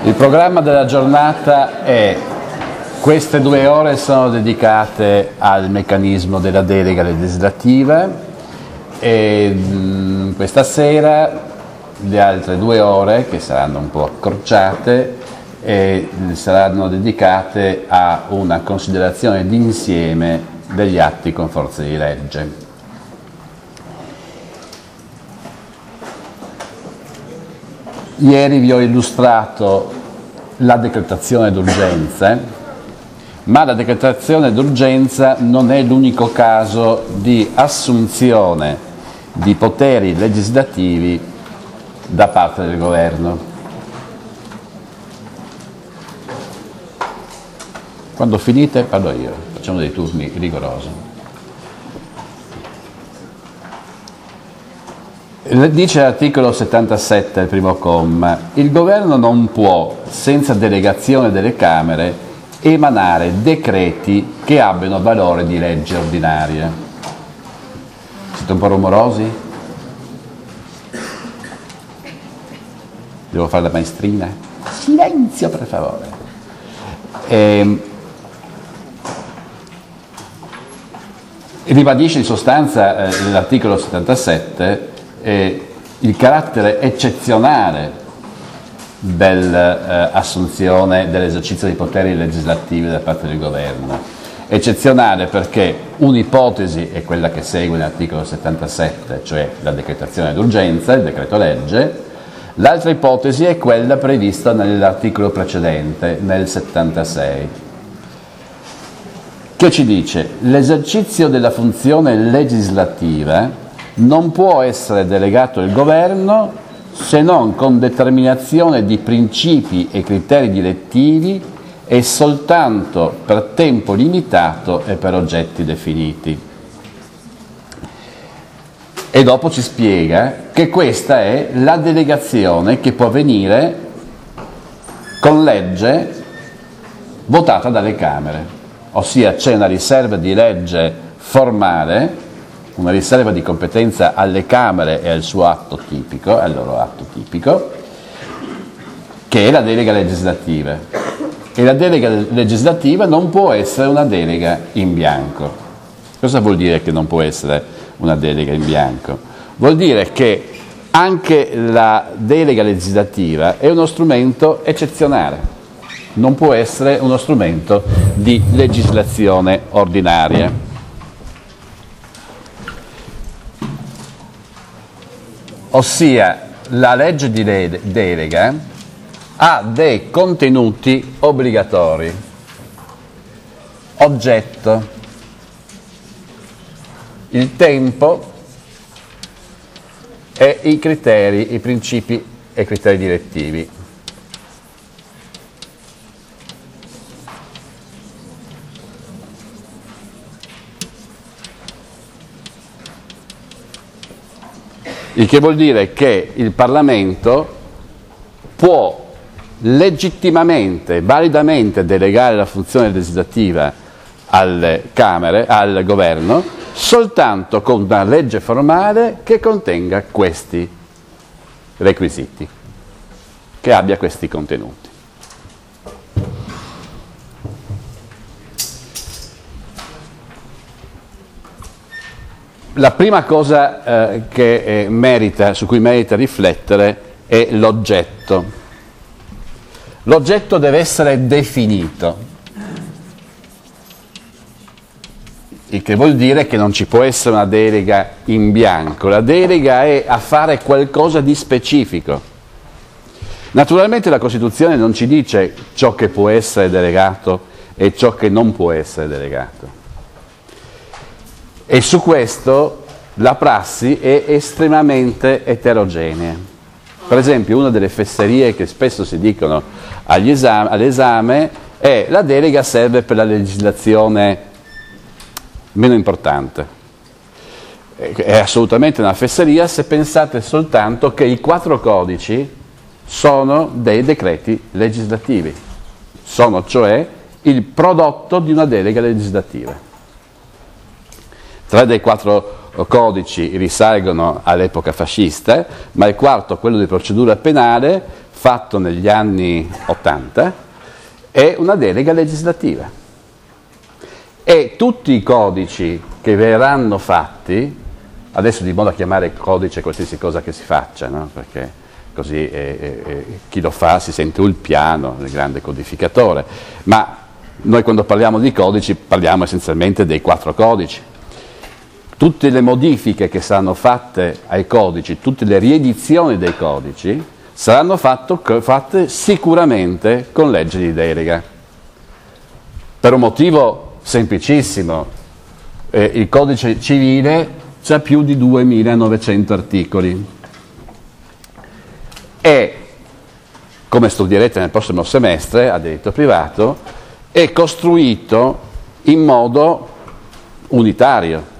Il programma della giornata è: queste 2 ore sono dedicate al meccanismo della delega legislativa e questa sera le altre 2 ore, che saranno un po' accorciate, saranno dedicate a una considerazione d'insieme degli atti con forza di legge. Ieri vi ho illustrato la decretazione d'urgenza, ma la decretazione d'urgenza non è l'unico caso di assunzione di poteri legislativi da parte del governo. Quando finite parlo io, facciamo dei turni rigorosi. Dice l'articolo 77, il primo comma: il governo non può, senza delegazione delle Camere, emanare decreti che abbiano valore di legge ordinaria. Siete un po' rumorosi? Devo fare la maestrina? Silenzio, per favore. Ribadisce in sostanza l'articolo 77 il carattere eccezionale dell'assunzione dell'esercizio dei poteri legislativi da parte del governo. Eccezionale perché un'ipotesi è quella che segue l'articolo 77, cioè la decretazione d'urgenza, il decreto legge. L'altra ipotesi è quella prevista nell'articolo precedente, nel 76, che ci dice: l'esercizio della funzione legislativa non può essere delegato al governo se non con determinazione di principi e criteri direttivi e soltanto per tempo limitato e per oggetti definiti. E dopo ci spiega che questa è la delegazione che può avvenire con legge votata dalle Camere, ossia c'è una riserva di legge formale, una riserva di competenza alle Camere e al suo atto tipico, al loro atto tipico, che è la delega legislativa. E la delega legislativa non può essere una delega in bianco. Cosa vuol dire che non può essere una delega in bianco? Vuol dire che anche la delega legislativa è uno strumento eccezionale, non può essere uno strumento di legislazione ordinaria. Ossia, la legge di delega ha dei contenuti obbligatori, oggetto, il tempo e i criteri, i principi e criteri direttivi. Il che vuol dire che il Parlamento può legittimamente, validamente delegare la funzione legislativa alle Camere, al Governo, soltanto con una legge formale che contenga questi requisiti, che abbia questi contenuti. La prima cosa su cui merita riflettere è l'oggetto. L'oggetto deve essere definito, il che vuol dire che non ci può essere una delega in bianco. La delega è a fare qualcosa di specifico. Naturalmente la Costituzione non ci dice ciò che può essere delegato e ciò che non può essere delegato. E su questo la prassi è estremamente eterogenea. Per esempio, una delle fesserie che spesso si dicono all'esame è: la delega serve per la legislazione meno importante. È assolutamente una fesseria se pensate soltanto che i 4 codici sono dei decreti legislativi, sono cioè il prodotto di una delega legislativa. 3 dei 4 codici risalgono all'epoca fascista, ma il quarto, quello di procedura penale, fatto negli anni 80 è una delega legislativa. E tutti i codici che verranno fatti, adesso di modo a chiamare codice qualsiasi cosa che si faccia, no? Perché così chi lo fa si sente il piano, il grande codificatore, ma noi quando parliamo di codici parliamo essenzialmente dei 4 codici. Tutte le modifiche che saranno fatte ai codici, tutte le riedizioni dei codici, saranno fatte sicuramente con legge di delega. Per un motivo semplicissimo, il codice civile ha più di 2900 articoli e, come studierete nel prossimo semestre a diritto privato, è costruito in modo unitario.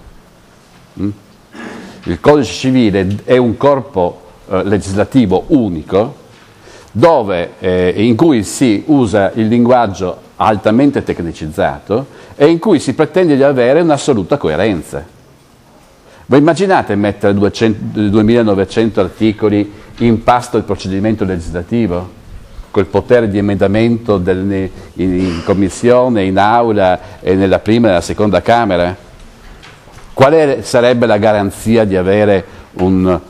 Il codice civile è un corpo legislativo unico dove, in cui si usa il linguaggio altamente tecnicizzato e in cui si pretende di avere un'assoluta coerenza. Voi immaginate mettere 2900 articoli in pasto al procedimento legislativo, col potere di emendamento in commissione, in aula e nella prima e nella seconda Camera? Qual sarebbe la garanzia di avere un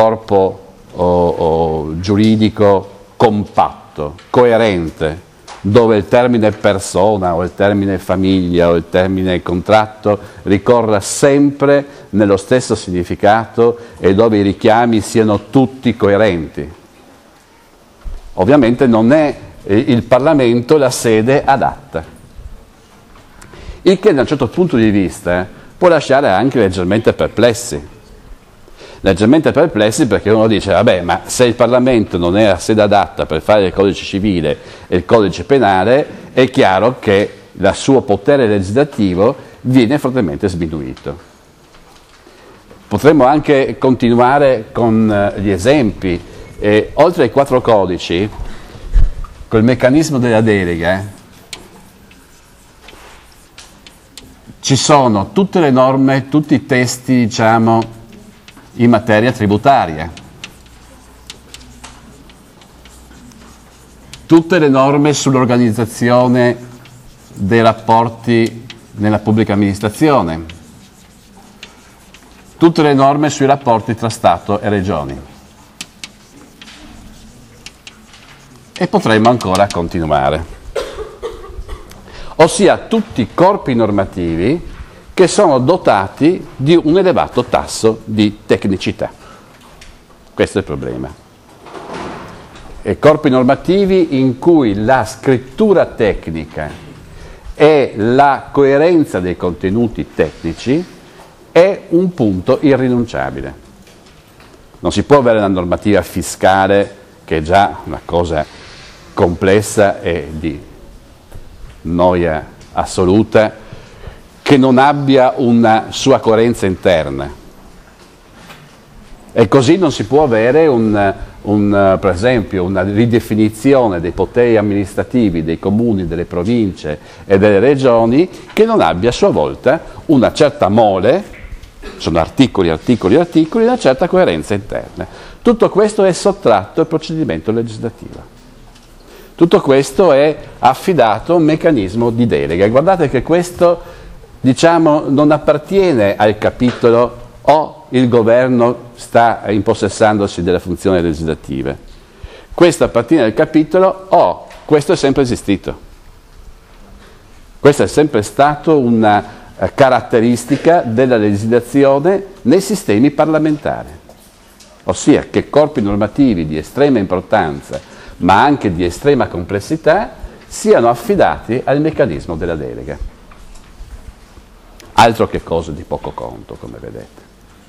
corpo giuridico compatto, coerente, dove il termine persona o il termine famiglia o il termine contratto ricorra sempre nello stesso significato e dove i richiami siano tutti coerenti? Ovviamente non è il Parlamento la sede adatta, il che da un certo punto di vista può lasciare anche leggermente perplessi perché uno dice, vabbè, ma se il Parlamento non è la sede adatta per fare il codice civile e il codice penale, è chiaro che il suo potere legislativo viene fortemente sminuito. Potremmo anche continuare con gli esempi. Oltre ai 4 codici, col meccanismo della delega, ci sono tutte le norme, tutti i testi, diciamo, in materia tributaria, tutte le norme sull'organizzazione dei rapporti nella pubblica amministrazione, tutte le norme sui rapporti tra Stato e Regioni. E potremmo ancora continuare. Ossia tutti corpi normativi che sono dotati di un elevato tasso di tecnicità. Questo è il problema. E corpi normativi in cui la scrittura tecnica e la coerenza dei contenuti tecnici è un punto irrinunciabile. Non si può avere una normativa fiscale, che è già una cosa complessa e di noia assoluta, che non abbia una sua coerenza interna. E così non si può avere per esempio una ridefinizione dei poteri amministrativi dei comuni, delle province e delle regioni che non abbia a sua volta una certa mole, sono articoli, una certa coerenza interna. Tutto questo è sottratto al procedimento legislativo. Tutto questo è affidato a un meccanismo di delega. Guardate che questo, diciamo, non appartiene al capitolo o il governo sta impossessandosi delle funzioni legislative. Questo appartiene al capitolo o questo è sempre esistito. Questa è sempre stata una caratteristica della legislazione nei sistemi parlamentari, ossia che corpi normativi di estrema importanza ma anche di estrema complessità, siano affidati al meccanismo della delega. Altro che cose di poco conto, come vedete.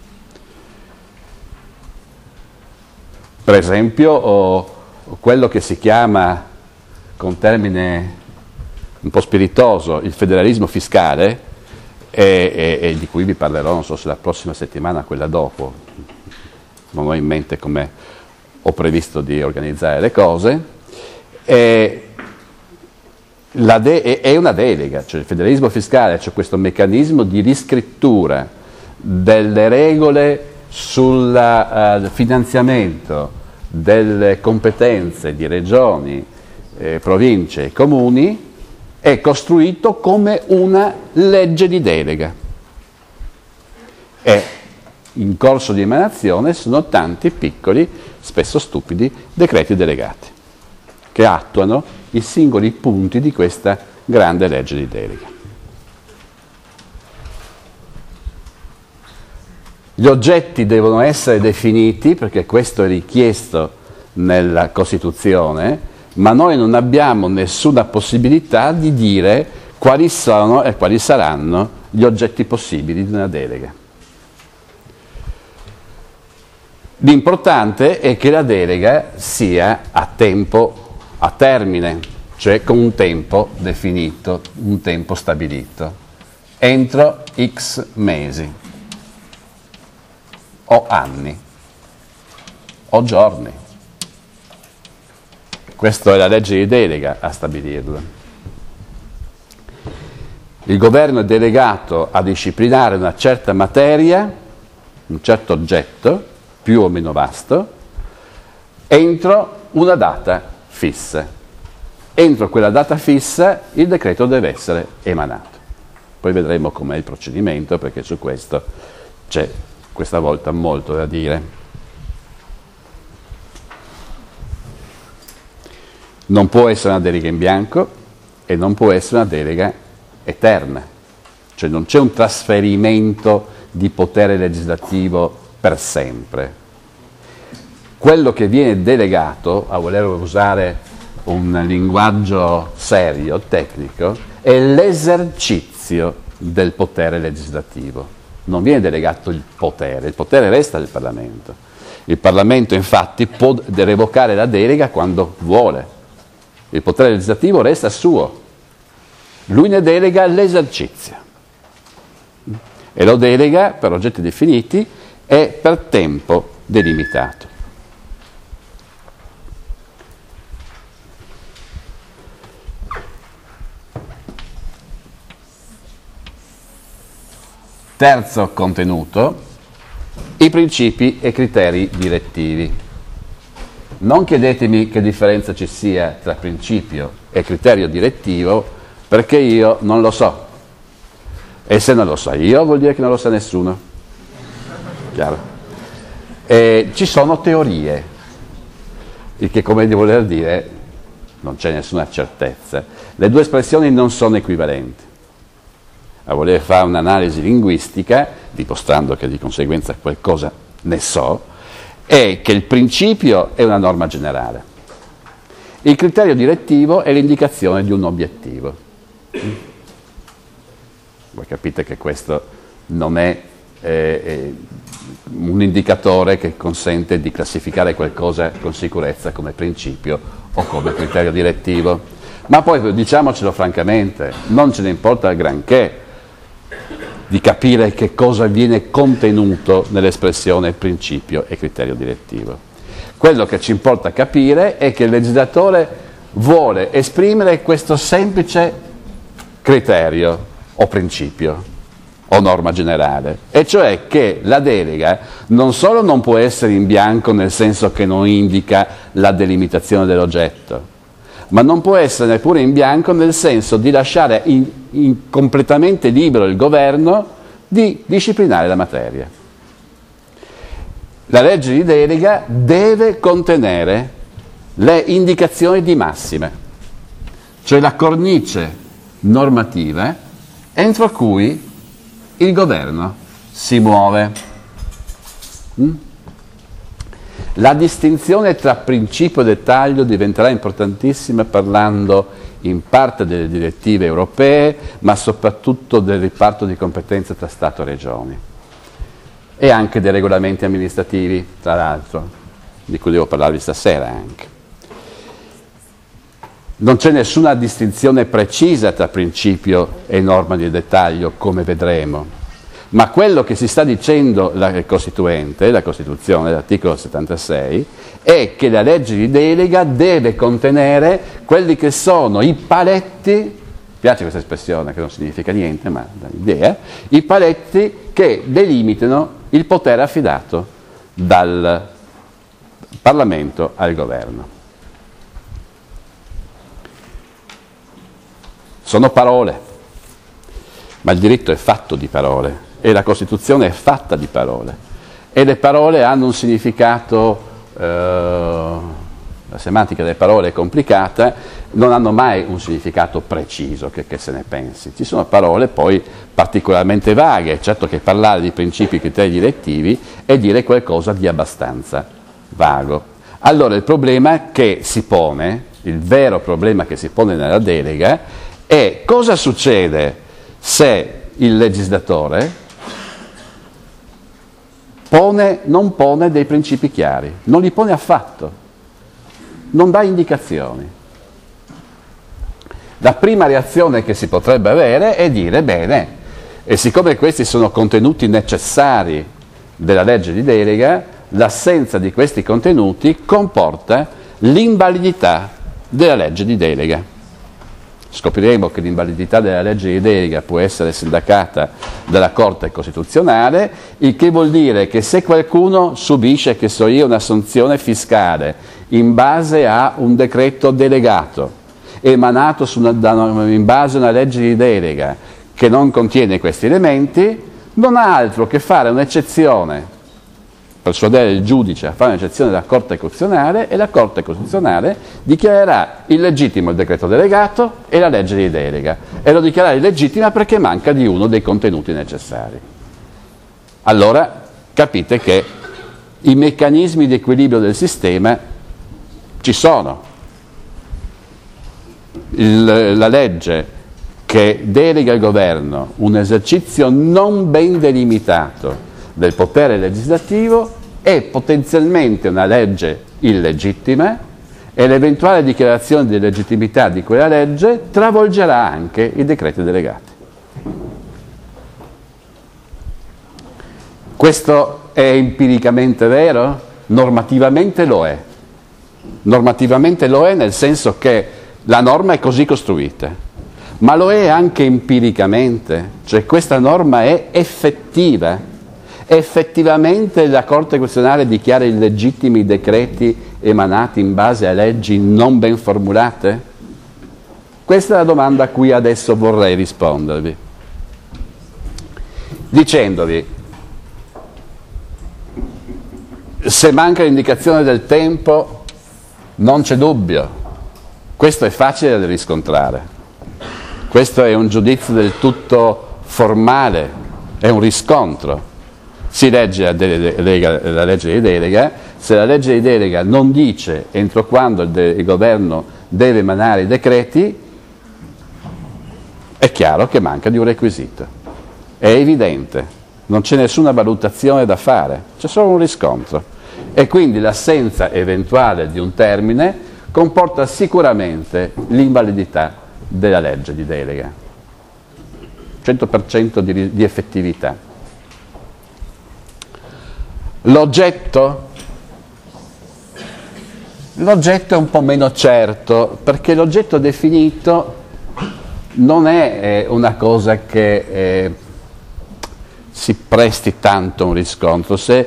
Per esempio, quello che si chiama, con termine un po' spiritoso, il federalismo fiscale, e di cui vi parlerò, non so se la prossima settimana o quella dopo, non ho in mente come ho previsto di organizzare le cose, è una delega, cioè il federalismo fiscale, cioè questo meccanismo di riscrittura delle regole sul finanziamento delle competenze di regioni, province e comuni è costruito come una legge di delega e in corso di emanazione sono tanti piccoli, spesso stupidi, decreti delegati che attuano i singoli punti di questa grande legge di delega. Gli oggetti devono essere definiti perché questo è richiesto nella Costituzione, ma noi non abbiamo nessuna possibilità di dire quali sono e quali saranno gli oggetti possibili di una delega. L'importante è che la delega sia a tempo, a termine, cioè con un tempo definito, un tempo stabilito, entro X mesi, o anni, o giorni. Questa è la legge di delega a stabilirlo. Il governo è delegato a disciplinare una certa materia, un certo oggetto, più o meno vasto, entro una data fissa. Entro quella data fissa il decreto deve essere emanato. Poi vedremo com'è il procedimento, perché su questo c'è questa volta molto da dire. Non può essere una delega in bianco e non può essere una delega eterna, cioè non c'è un trasferimento di potere legislativo per sempre. Quello che viene delegato, a voler usare un linguaggio serio, tecnico, è l'esercizio del potere legislativo. Non viene delegato il potere resta del Parlamento. Il Parlamento infatti può revocare la delega quando vuole. Il potere legislativo resta suo, lui ne delega l'esercizio e lo delega per oggetti definiti e per tempo delimitato. Terzo contenuto, i principi e criteri direttivi. Non chiedetemi che differenza ci sia tra principio e criterio direttivo, perché io non lo so. E se non lo so io, vuol dire che non lo sa nessuno. Chiaro? E ci sono teorie, il che come di voler dire non c'è nessuna certezza. Le due espressioni non sono equivalenti. A voler fare un'analisi linguistica, dimostrando che di conseguenza qualcosa ne so, è che il principio è una norma generale. Il criterio direttivo è l'indicazione di un obiettivo. Voi capite che questo non è un indicatore che consente di classificare qualcosa con sicurezza come principio o come criterio direttivo. Ma poi, diciamocelo francamente, non ce ne importa granché di capire che cosa viene contenuto nell'espressione principio e criterio direttivo. Quello che ci importa capire è che il legislatore vuole esprimere questo semplice criterio o principio o norma generale, e cioè che la delega non solo non può essere in bianco nel senso che non indica la delimitazione dell'oggetto, ma non può essere neppure in bianco nel senso di lasciare completamente libero il governo di disciplinare la materia. La legge di delega deve contenere le indicazioni di massime, cioè la cornice normativa entro cui il governo si muove. La distinzione tra principio e dettaglio diventerà importantissima parlando in parte delle direttive europee, ma soprattutto del riparto di competenze tra Stato e Regioni e anche dei regolamenti amministrativi, tra l'altro, di cui devo parlarvi stasera anche. Non c'è nessuna distinzione precisa tra principio e norma di dettaglio, come vedremo. Ma quello che si sta dicendo la Costituente, la Costituzione, l'articolo 76, è che la legge di delega deve contenere quelli che sono i paletti, piace questa espressione che non significa niente, ma dà l'idea, i paletti che delimitano il potere affidato Parlamento al governo. Sono parole, ma il diritto è fatto di parole e la Costituzione è fatta di parole e le parole hanno un significato, la semantica delle parole è complicata, non hanno mai un significato preciso che se ne pensi. Ci sono parole poi particolarmente vaghe, certo che parlare di principi e criteri direttivi è dire qualcosa di abbastanza vago. Allora il problema che si pone, il vero problema che si pone nella delega è cosa succede se il legislatore non pone dei principi chiari, non li pone affatto, non dà indicazioni. La prima reazione che si potrebbe avere è dire, bene, e siccome questi sono contenuti necessari della legge di delega, l'assenza di questi contenuti comporta l'invalidità della legge di delega. Scopriremo che l'invalidità della legge di delega può essere sindacata dalla Corte Costituzionale, il che vuol dire che se qualcuno subisce, che so io, una sanzione fiscale in base a un decreto delegato, emanato in base a una legge di delega che non contiene questi elementi, non ha altro che fare un'eccezione, persuadere il giudice a fare un'eccezione della Corte Costituzionale e la Corte Costituzionale dichiarerà illegittimo il decreto delegato e la legge di delega e lo dichiarerà illegittima perché manca di uno dei contenuti necessari. Allora capite che i meccanismi di equilibrio del sistema ci sono. La legge che delega al governo un esercizio non ben delimitato del potere legislativo è potenzialmente una legge illegittima e l'eventuale dichiarazione di legittimità di quella legge travolgerà anche i decreti delegati. Questo è empiricamente vero? Normativamente lo è. Normativamente lo è nel senso che la norma è così costruita, ma lo è anche empiricamente, cioè questa norma è effettiva. Effettivamente la Corte Costituzionale dichiara illegittimi i decreti emanati in base a leggi non ben formulate? Questa è la domanda a cui adesso vorrei rispondervi, dicendovi: se manca l'indicazione del tempo non c'è dubbio, questo è facile da riscontrare, questo è un giudizio del tutto formale, è un riscontro. Si legge la legge di delega, se la legge di delega non dice entro quando il governo deve emanare i decreti, è chiaro che manca di un requisito, è evidente, non c'è nessuna valutazione da fare, c'è solo un riscontro e quindi l'assenza eventuale di un termine comporta sicuramente l'invalidità della legge di delega, 100% di effettività. L'oggetto? L'oggetto è un po' meno certo, perché l'oggetto definito non è una cosa che si presti tanto a un riscontro. Se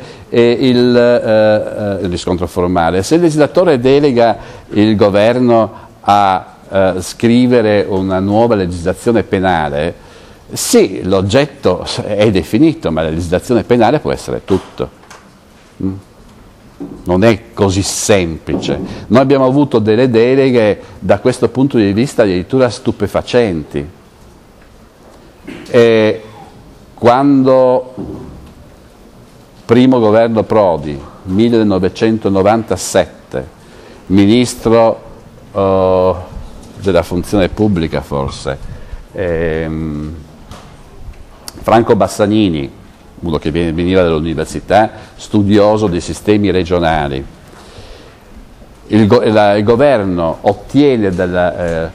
il riscontro formale, se il legislatore delega il governo a scrivere una nuova legislazione penale, sì, l'oggetto è definito, ma la legislazione penale può essere tutto. Non è così semplice. Noi abbiamo avuto delle deleghe da questo punto di vista addirittura stupefacenti. E quando primo governo Prodi, 1997, ministro della funzione pubblica forse, Franco Bassanini, uno che veniva dall'università, studioso dei sistemi regionali. Il governo ottiene dal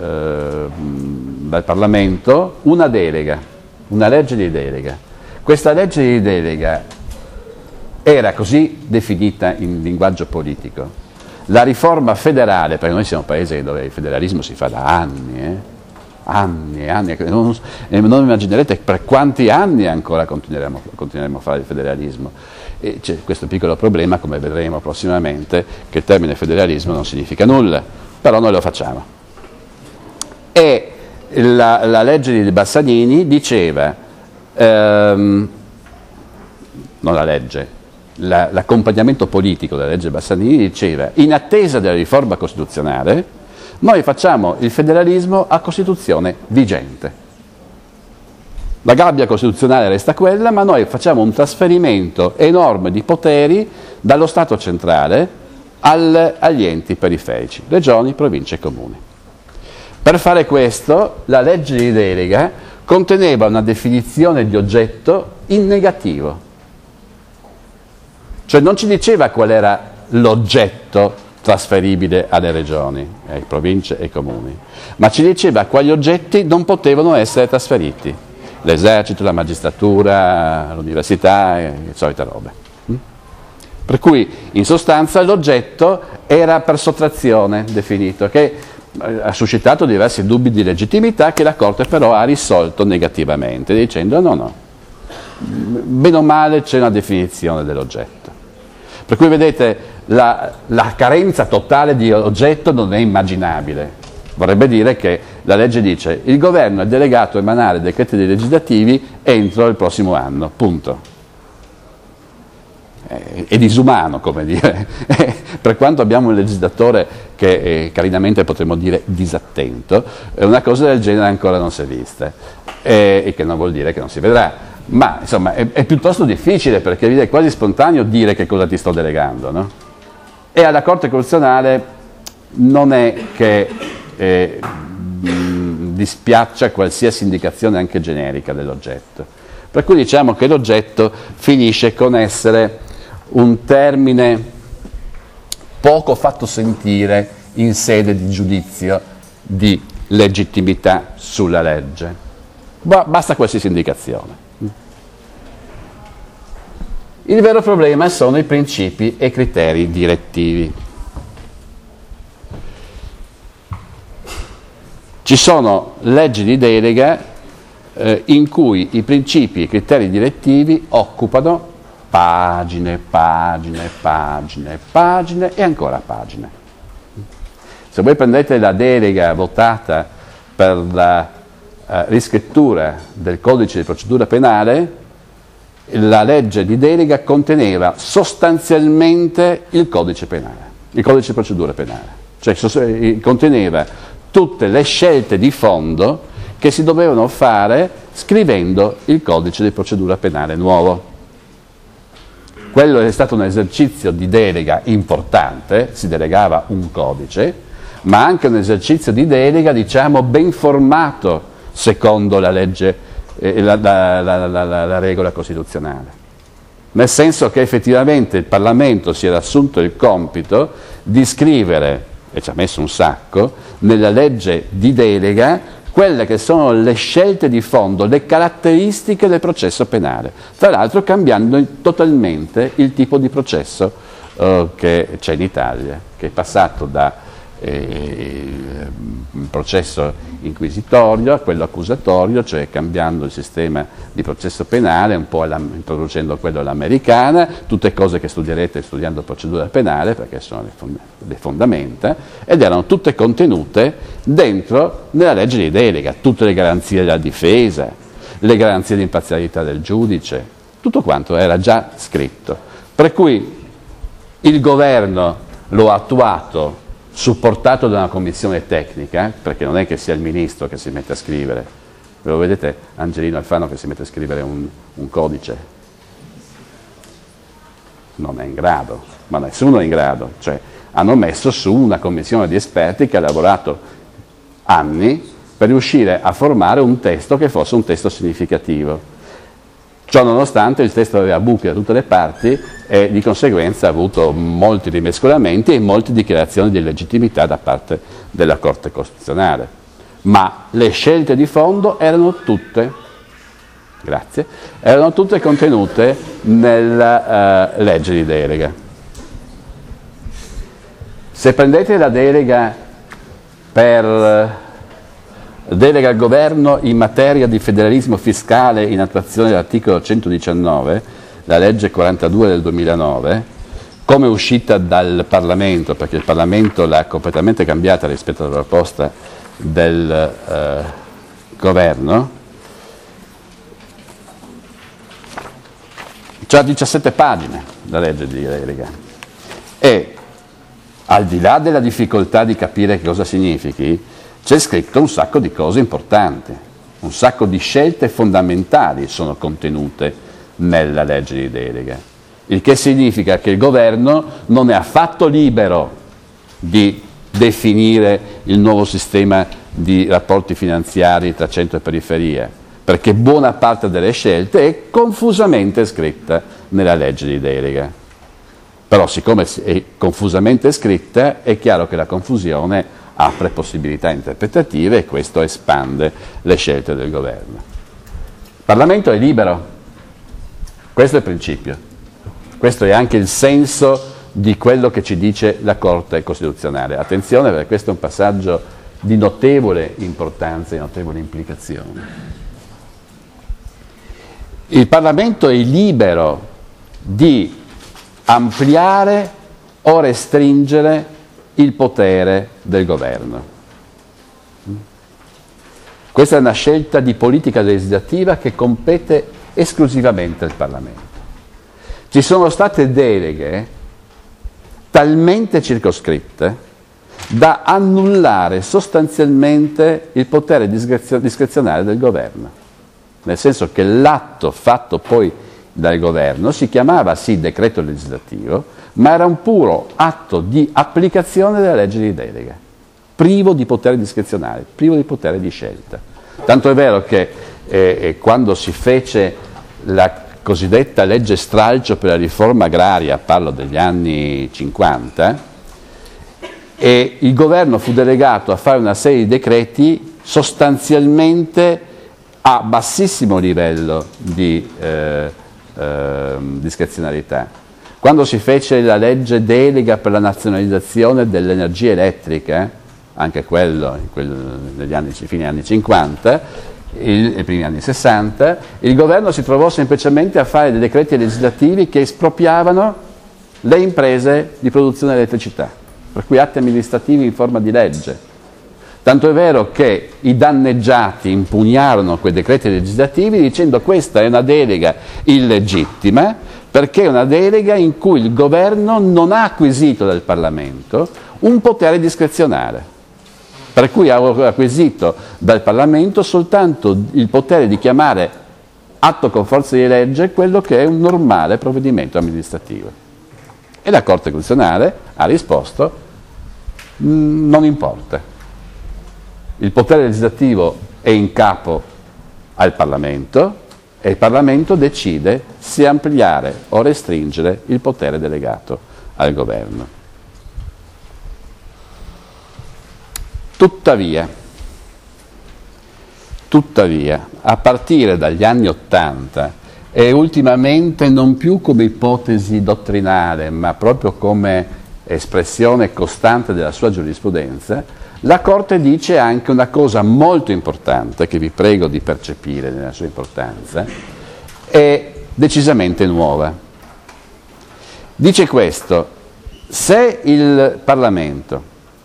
Parlamento una delega, una legge di delega. Questa legge di delega era così definita in linguaggio politico. La riforma federale, perché noi siamo un paese dove il federalismo si fa da anni, anni e anni, non immaginerete per quanti anni ancora continueremo a fare il federalismo. E c'è questo piccolo problema, come vedremo prossimamente, che il termine federalismo non significa nulla, però noi lo facciamo. E la legge di Bassanini diceva, non la legge, l'accompagnamento politico della legge Bassanini diceva: in attesa della riforma costituzionale noi facciamo il federalismo a Costituzione vigente. La gabbia costituzionale resta quella, ma noi facciamo un trasferimento enorme di poteri dallo Stato centrale agli enti periferici, regioni, province e comuni. Per fare questo la legge di delega conteneva una definizione di oggetto in negativo, cioè non ci diceva qual era l'oggetto trasferibile alle regioni, province e comuni, ma ci diceva quali oggetti non potevano essere trasferiti: l'esercito, la magistratura, l'università e solite robe. Per cui in sostanza l'oggetto era per sottrazione definito, che ha suscitato diversi dubbi di legittimità, che la Corte però ha risolto negativamente, dicendo no, bene o male c'è una definizione dell'oggetto. Per cui vedete, la carenza totale di oggetto non è immaginabile. Vorrebbe dire che la legge dice: il governo è delegato a emanare decreti legislativi entro il prossimo anno, punto. È disumano, come dire. Per quanto abbiamo un legislatore che carinamente potremmo dire disattento, una cosa del genere ancora non si è vista, e che non vuol dire che non si vedrà. Ma insomma è piuttosto difficile, perché è quasi spontaneo dire che cosa ti sto delegando, no? E alla Corte Costituzionale non è che dispiaccia qualsiasi indicazione anche generica dell'oggetto. Per cui diciamo che l'oggetto finisce con essere un termine poco fatto sentire in sede di giudizio di legittimità sulla legge. Basta qualsiasi indicazione. Il vero problema sono i principi e criteri direttivi. Ci sono leggi di delega in cui i principi e i criteri direttivi occupano pagine e ancora pagine. Se voi prendete la delega votata per la riscrittura del codice di procedura penale, la legge di delega conteneva sostanzialmente il codice penale, il codice di procedura penale, cioè conteneva tutte le scelte di fondo che si dovevano fare scrivendo il codice di procedura penale nuovo. Quello è stato un esercizio di delega importante, si delegava un codice, ma anche un esercizio di delega, diciamo, ben formato secondo la legge, la regola costituzionale. Nel senso che effettivamente il Parlamento si era assunto il compito di scrivere, e ci ha messo un sacco, nella legge di delega quelle che sono le scelte di fondo, le caratteristiche del processo penale, tra l'altro cambiando totalmente il tipo di processo che c'è in Italia, che è passato da processo inquisitorio a quello accusatorio, cioè cambiando il sistema di processo penale, un po' introducendo quello all'americana, tutte cose che studierete studiando procedura penale, perché sono le fondamenta, ed erano tutte contenute dentro nella legge di delega, tutte le garanzie della difesa, le garanzie di imparzialità del giudice, tutto quanto era già scritto. Per cui il governo lo ha attuato supportato da una commissione tecnica, perché non è che sia il ministro che si mette a scrivere. Ve lo vedete Angelino Alfano che si mette a scrivere un codice? Non è in grado, ma nessuno è in grado. Cioè, hanno messo su una commissione di esperti che ha lavorato anni per riuscire a formare un testo che fosse un testo significativo. Ciò nonostante il testo aveva buchi da tutte le parti e di conseguenza ha avuto molti rimescolamenti e molte dichiarazioni di illegittimità da parte della Corte Costituzionale. Ma le scelte di fondo erano tutte contenute nella legge di delega. Se prendete la delega al governo in materia di federalismo fiscale in attuazione dell'articolo 119, la legge 42 del 2009, come uscita dal Parlamento, perché il Parlamento l'ha completamente cambiata rispetto alla proposta del governo, c'ha 17 pagine la legge di delega e al di là della difficoltà di capire che cosa significhi, c'è scritto un sacco di cose importanti, un sacco di scelte fondamentali sono contenute nella legge di delega, il che significa che il governo non è affatto libero di definire il nuovo sistema di rapporti finanziari tra centro e periferia, perché buona parte delle scelte è confusamente scritta nella legge di delega. Però siccome è confusamente scritta, è chiaro che la confusione apre possibilità interpretative e questo espande le scelte del governo. Il Parlamento è libero, questo è il principio, questo è anche il senso di quello che ci dice la Corte Costituzionale. Attenzione, perché questo è un passaggio di notevole importanza e notevole implicazione. Il Parlamento è libero di ampliare o restringere il potere del governo. Questa è una scelta di politica legislativa che compete esclusivamente al Parlamento. Ci sono state deleghe talmente circoscritte da annullare sostanzialmente il potere discrezionale del governo, nel senso che l'atto fatto poi dal governo si chiamava sì decreto legislativo, ma era un puro atto di applicazione della legge di delega, privo di potere discrezionale, privo di potere di scelta. Tanto è vero che quando si fece la cosiddetta legge stralcio per la riforma agraria, parlo degli anni 50, e il governo fu delegato a fare una serie di decreti sostanzialmente a bassissimo livello di discrezionalità. Quando si fece la legge delega per la nazionalizzazione dell'energia elettrica, anche quello negli anni, fine anni 50, nei primi anni 60, il governo si trovò semplicemente a fare dei decreti legislativi che espropriavano le imprese di produzione di elettricità, per cui atti amministrativi in forma di legge. Tanto è vero che i danneggiati impugnarono quei decreti legislativi dicendo questa è una delega illegittima perché è una delega in cui il governo non ha acquisito dal Parlamento un potere discrezionale, per cui ha acquisito dal Parlamento soltanto il potere di chiamare atto con forza di legge quello che è un normale provvedimento amministrativo. E la Corte Costituzionale ha risposto non importa. Il potere legislativo è in capo al Parlamento e il Parlamento decide se ampliare o restringere il potere delegato al governo. Tuttavia, a partire dagli anni '80 e ultimamente non più come ipotesi dottrinale, ma proprio come espressione costante della sua giurisprudenza, la Corte dice anche una cosa molto importante, che vi prego di percepire nella sua importanza, è decisamente nuova. Dice questo: se il Parlamento,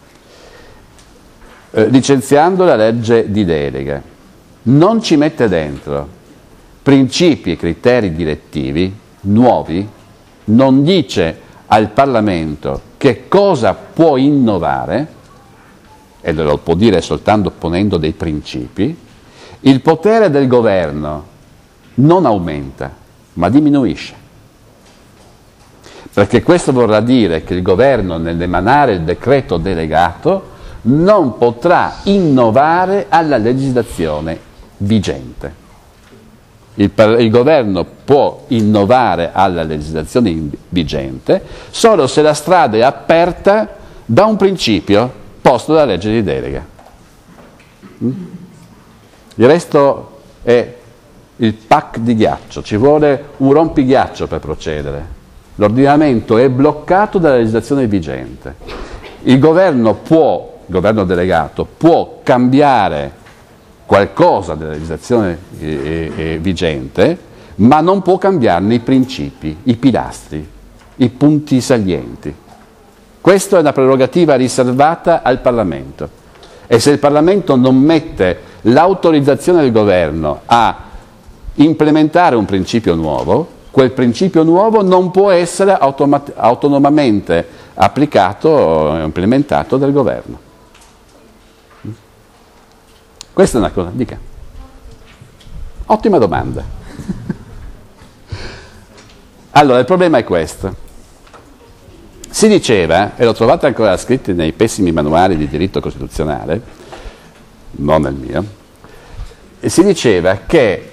licenziando la legge di delega, non ci mette dentro principi e criteri direttivi nuovi, non dice al Parlamento che cosa può innovare, e lo può dire soltanto ponendo dei principi, il potere del governo non aumenta, ma diminuisce. Perché questo vorrà dire che il governo, nell'emanare il decreto delegato, non potrà innovare alla legislazione vigente. Il governo può innovare alla legislazione vigente solo se la strada è aperta da un principio posto dalla legge di delega. Il resto è il pack di ghiaccio, ci vuole un rompighiaccio per procedere. L'ordinamento è bloccato dalla legislazione vigente. Il governo delegato può cambiare qualcosa della legislazione vigente, ma non può cambiarne i principi, i pilastri, i punti salienti. Questa è una prerogativa riservata al Parlamento. E se il Parlamento non mette l'autorizzazione del governo a implementare un principio nuovo, quel principio nuovo non può essere autonomamente applicato o implementato dal governo. Questa è una cosa, dica. Ottima domanda. Allora, il problema è questo. Si diceva, e lo trovate ancora scritto nei pessimi manuali di diritto costituzionale, non nel mio, e si diceva che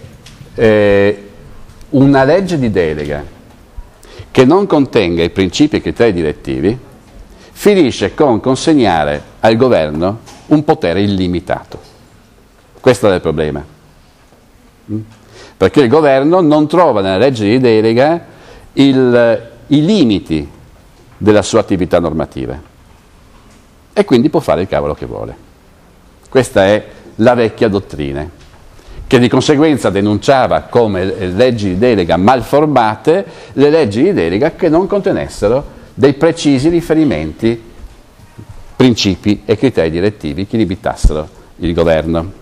una legge di delega che non contenga i principi e i criteri direttivi finisce con consegnare al governo un potere illimitato. Questo è il problema. Perché il governo non trova nella legge di delega i limiti della sua attività normativa e quindi può fare il cavolo che vuole. Questa è la vecchia dottrina, che di conseguenza denunciava come leggi di delega malformate le leggi di delega che non contenessero dei precisi riferimenti, principi e criteri direttivi che limitassero il governo.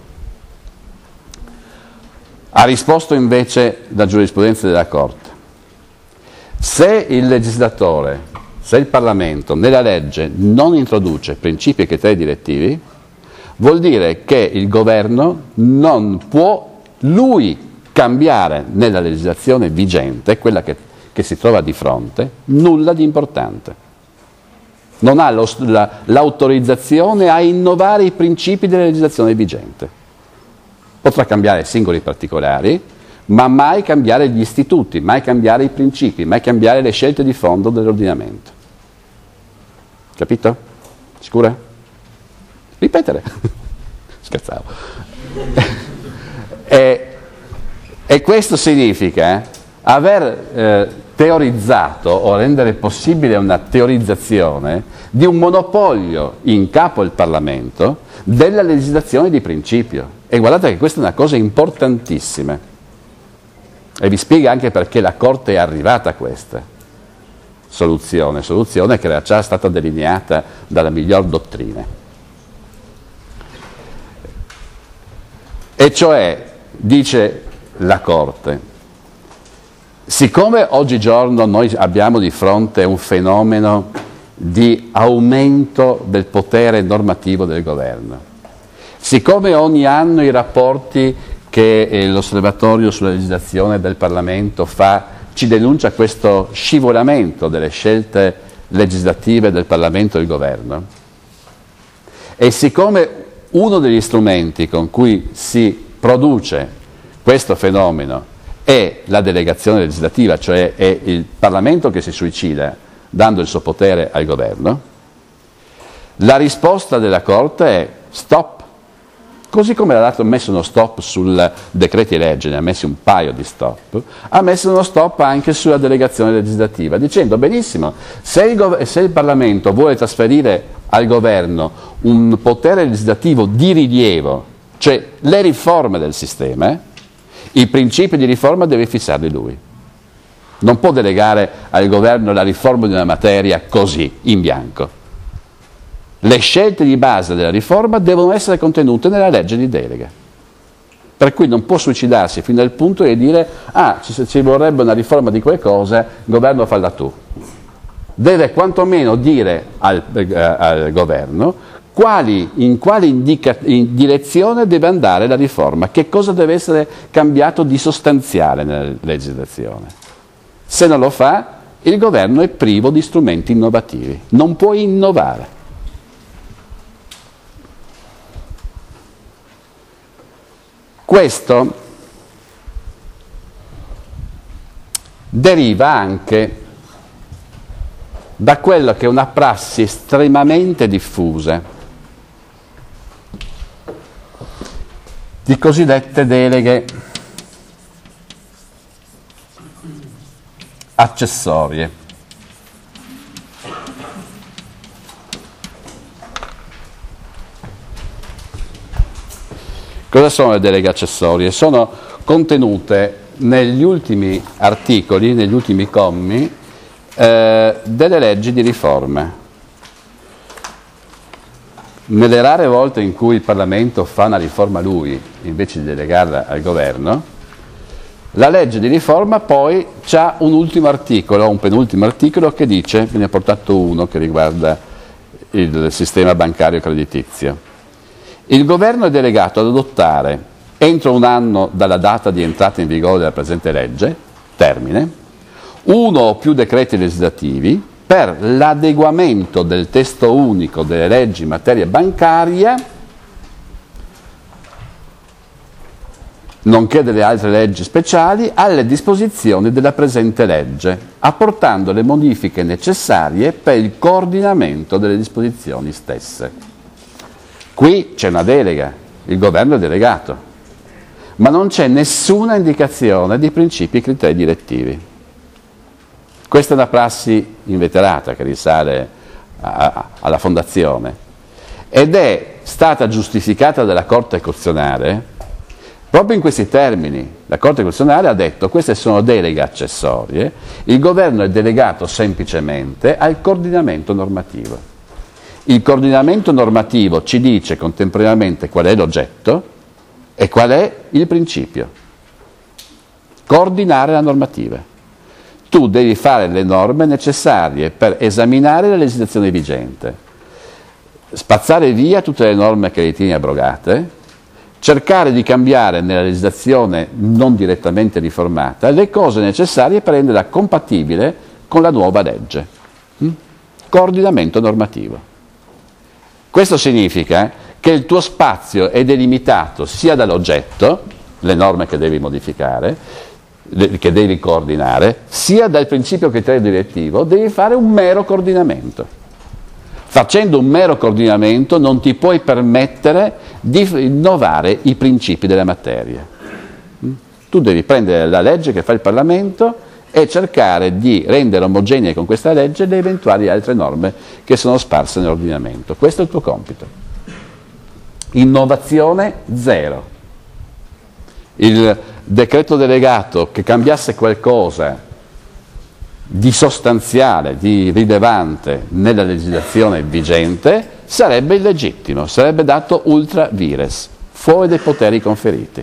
Ha risposto invece la giurisprudenza della Corte. Se il legislatore, se il Parlamento nella legge non introduce principi e criteri direttivi, vuol dire che il governo non può lui cambiare nella legislazione vigente, quella che si trova di fronte, nulla di importante. Non ha l'autorizzazione a innovare i principi della legislazione vigente. Potrà cambiare singoli particolari, ma mai cambiare gli istituti, mai cambiare i principi, mai cambiare le scelte di fondo dell'ordinamento. Capito? Sicura? Ripetere. Scherzavo. E questo significa aver teorizzato o rendere possibile una teorizzazione di un monopolio in capo al Parlamento della legislazione di principio. E guardate che questa è una cosa importantissima. E vi spiega anche perché la Corte è arrivata a questa soluzione che era già stata delineata dalla miglior dottrina. E cioè, dice la Corte, siccome oggigiorno noi abbiamo di fronte un fenomeno di aumento del potere normativo del governo, siccome ogni anno i rapporti che l'Osservatorio sulla legislazione del Parlamento fa ci denuncia questo scivolamento delle scelte legislative del Parlamento e del governo, e siccome uno degli strumenti con cui si produce questo fenomeno è la delegazione legislativa, cioè è il Parlamento che si suicida dando il suo potere al governo, la risposta della Corte è stop. Così come ha messo uno stop sul decreti legge, ne ha messi un paio di stop, ha messo uno stop anche sulla delegazione legislativa, dicendo benissimo, se il Parlamento vuole trasferire al governo un potere legislativo di rilievo, cioè le riforme del sistema, i principi di riforma deve fissarli lui. Non può delegare al governo la riforma di una materia così, in bianco. Le scelte di base della riforma devono essere contenute nella legge di delega. Per cui non può suicidarsi fino al punto di dire ci vorrebbe una riforma di qualcosa, governo falla tu. Deve quantomeno dire al governo in quale direzione deve andare la riforma, che cosa deve essere cambiato di sostanziale nella legislazione. Se non lo fa, il governo è privo di strumenti innovativi, non può innovare. Questo deriva anche da quella che è una prassi estremamente diffusa di cosiddette deleghe accessorie. Cosa sono le deleghe accessorie? Sono contenute negli ultimi articoli, negli ultimi commi, delle leggi di riforma. Nelle rare volte in cui il Parlamento fa una riforma lui, invece di delegarla al governo, la legge di riforma poi ha un ultimo articolo, un penultimo articolo che dice, ve ne ho portato uno che riguarda il sistema bancario creditizio. Il governo è delegato ad adottare, entro un anno dalla data di entrata in vigore della presente legge, termine, uno o più decreti legislativi per l'adeguamento del testo unico delle leggi in materia bancaria, nonché delle altre leggi speciali, alle disposizioni della presente legge, apportando le modifiche necessarie per il coordinamento delle disposizioni stesse. Qui c'è una delega, il governo è delegato, ma non c'è nessuna indicazione di principi e criteri direttivi. Questa è una prassi inveterata che risale alla fondazione ed è stata giustificata dalla Corte Costituzionale proprio in questi termini. La Corte Costituzionale ha detto che queste sono deleghe accessorie, il governo è delegato semplicemente al coordinamento normativo. Il coordinamento normativo ci dice contemporaneamente qual è l'oggetto e qual è il principio. Coordinare la normativa. Tu devi fare le norme necessarie per esaminare la legislazione vigente, spazzare via tutte le norme che ritieni abrogate, cercare di cambiare nella legislazione non direttamente riformata le cose necessarie per renderla compatibile con la nuova legge. Coordinamento normativo. Questo significa che il tuo spazio è delimitato sia dall'oggetto, le norme che devi modificare, che devi coordinare, sia dal principio criterio direttivo, devi fare un mero coordinamento. Facendo un mero coordinamento non ti puoi permettere di innovare i principi della materia. Tu devi prendere la legge che fa il Parlamento e cercare di rendere omogenee con questa legge le eventuali altre norme che sono sparse nell'ordinamento. Questo è il tuo compito. Innovazione zero. Il decreto delegato che cambiasse qualcosa di sostanziale, di rilevante nella legislazione vigente sarebbe illegittimo, sarebbe dato ultra vires, fuori dai poteri conferiti.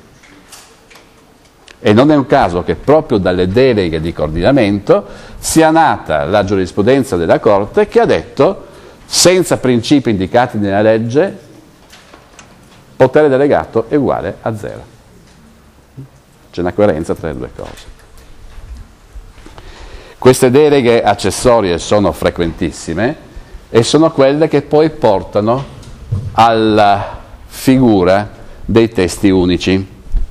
E non è un caso che proprio dalle deleghe di coordinamento sia nata la giurisprudenza della Corte che ha detto, senza principi indicati nella legge, potere delegato è uguale a zero. C'è una coerenza tra le due cose. Queste deleghe accessorie sono frequentissime e sono quelle che poi portano alla figura dei testi unici.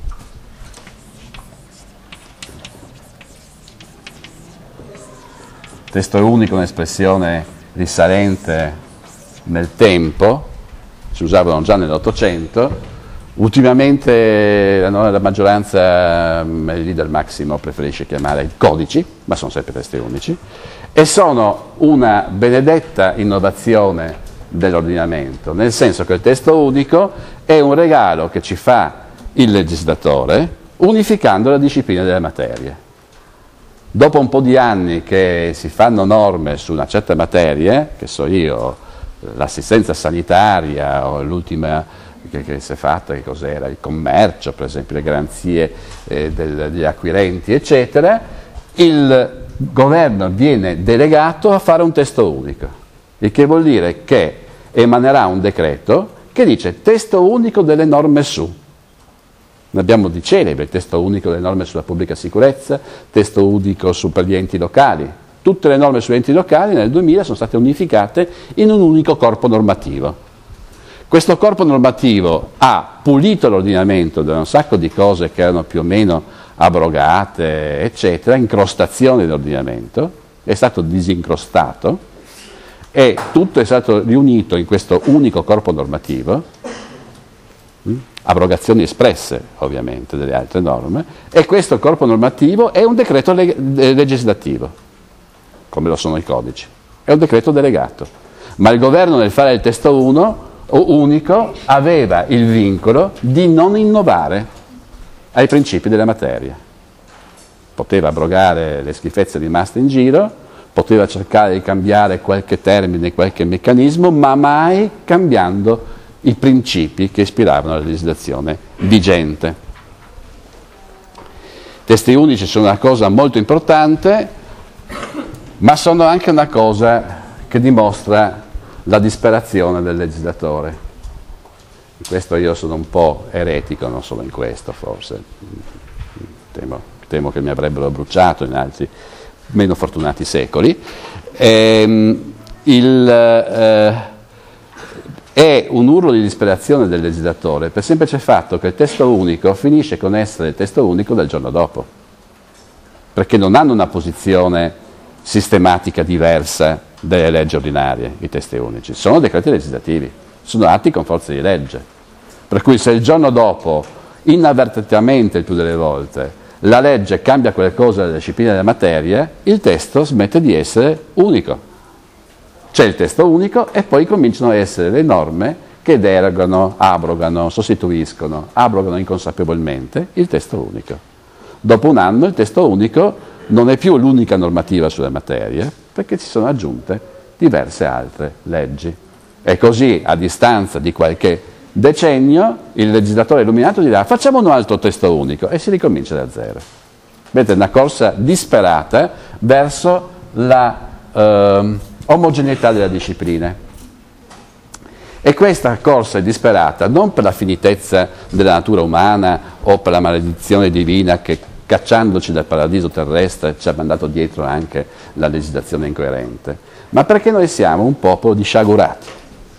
Testo unico è un'espressione risalente nel tempo, si usavano già nell'Ottocento. Ultimamente la maggioranza, il leader massimo preferisce chiamare codici, ma sono sempre testi unici, e sono una benedetta innovazione dell'ordinamento, nel senso che il testo unico è un regalo che ci fa il legislatore unificando la disciplina della materia. Dopo un po' di anni che si fanno norme su una certa materia, che so io, l'assistenza sanitaria o l'ultima che si è fatta, che cos'era, il commercio, per esempio, le garanzie degli acquirenti, eccetera, il governo viene delegato a fare un testo unico, il che vuol dire che emanerà un decreto che dice testo unico delle norme su. Ne abbiamo di celebre, testo unico delle norme sulla pubblica sicurezza, testo unico per gli enti locali. Tutte le norme sugli enti locali nel 2000 sono state unificate in un unico corpo normativo. Questo corpo normativo ha pulito l'ordinamento da un sacco di cose che erano più o meno abrogate, eccetera, incrostazioni dell'ordinamento, è stato disincrostato e tutto è stato riunito in questo unico corpo normativo, abrogazioni espresse ovviamente delle altre norme, e questo corpo normativo è un decreto legislativo, come lo sono i codici, è un decreto delegato, ma il governo nel fare il testo unico aveva il vincolo di non innovare ai principi della materia. poteva abrogare le schifezze rimaste in giro, poteva cercare di cambiare qualche termine, qualche meccanismo, ma mai cambiando i principi che ispiravano la legislazione vigente. I testi unici sono una cosa molto importante, ma sono anche una cosa che dimostra la disperazione del legislatore. In questo io sono un po' eretico, non solo in questo forse, temo che mi avrebbero bruciato in altri meno fortunati secoli. È un urlo di disperazione del legislatore per il semplice fatto che il testo unico finisce con essere il testo unico del giorno dopo, perché non hanno una posizione sistematica diversa delle leggi ordinarie, i testi unici. Sono decreti legislativi, sono atti con forza di legge. Per cui se il giorno dopo, inavvertitamente il più delle volte, la legge cambia qualcosa della disciplina della materia, il testo smette di essere unico. C'è il testo unico e poi cominciano a essere le norme che derogano, abrogano, sostituiscono, abrogano inconsapevolmente il testo unico. Dopo un anno il testo unico non è più l'unica normativa sulla materia, perché ci sono aggiunte diverse altre leggi. E così, a distanza di qualche decennio, il legislatore illuminato dirà facciamo un altro testo unico e si ricomincia da zero. Vedete, una corsa disperata verso la omogeneità della disciplina. E questa corsa è disperata non per la finitezza della natura umana o per la maledizione divina che, cacciandoci dal paradiso terrestre, ci ha mandato dietro anche la legislazione incoerente, ma perché noi siamo un popolo di sciagurati,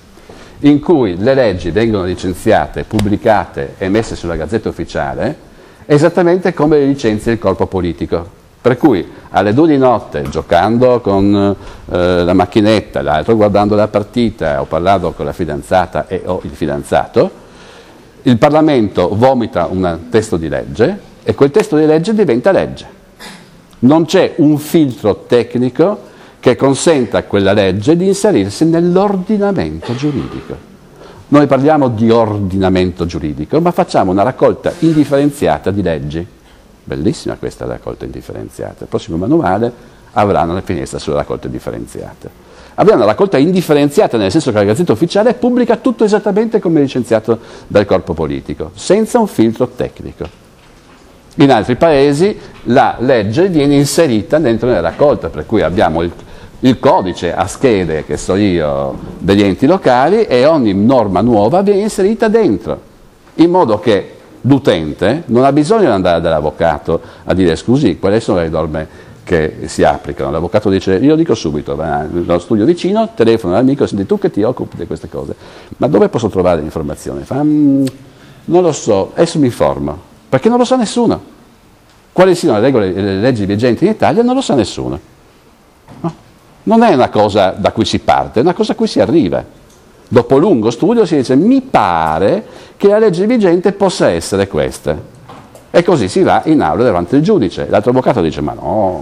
in cui le leggi vengono licenziate, pubblicate e messe sulla Gazzetta Ufficiale esattamente come le licenzia il corpo politico. Per cui alle 2 di notte, giocando con la macchinetta, l'altro guardando la partita o parlando con la fidanzata o il fidanzato, il Parlamento vomita un testo di legge e quel testo di legge diventa legge. Non c'è un filtro tecnico che consenta a quella legge di inserirsi nell'ordinamento giuridico. Noi parliamo di ordinamento giuridico, ma facciamo una raccolta indifferenziata di leggi. Bellissima questa raccolta indifferenziata. Il prossimo manuale avrà una finestra sulle raccolte differenziate. Abbiamo una raccolta indifferenziata, nel senso che la Gazzetta Ufficiale pubblica tutto esattamente come licenziato dal corpo politico, senza un filtro tecnico. In altri paesi la legge viene inserita dentro la raccolta, per cui abbiamo il codice a schede, che so io, degli enti locali, e ogni norma nuova viene inserita dentro, in modo che l'utente non ha bisogno di andare dall'avvocato a dire scusi, quali sono le norme che si applicano. L'avvocato dice io lo dico subito, va nello studio vicino, telefono all'amico e senti tu che ti occupi di queste cose, ma dove posso trovare l'informazione? Fa, non lo so, adesso mi informo, perché non lo sa nessuno. Quali siano le regole e le leggi vigenti in Italia non lo sa nessuno. No? Non è una cosa da cui si parte, è una cosa a cui si arriva. Dopo lungo studio si dice mi pare che la legge vigente possa essere questa. E così si va in aula davanti al giudice. L'altro avvocato dice ma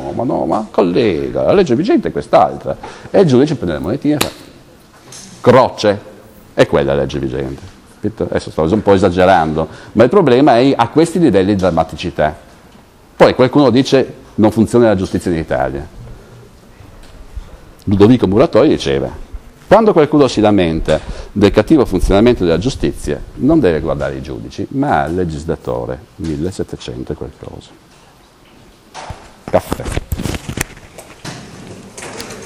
collega, la legge vigente è quest'altra. E il giudice prende la monetina e fa croce, è quella la legge vigente. Adesso sto un po' esagerando, ma il problema è a questi livelli di drammaticità. Poi qualcuno dice non funziona la giustizia in Italia. Ludovico Muratori diceva quando qualcuno si lamenta del cattivo funzionamento della giustizia non deve guardare i giudici ma al legislatore, 1700 e qualcosa. Caffè.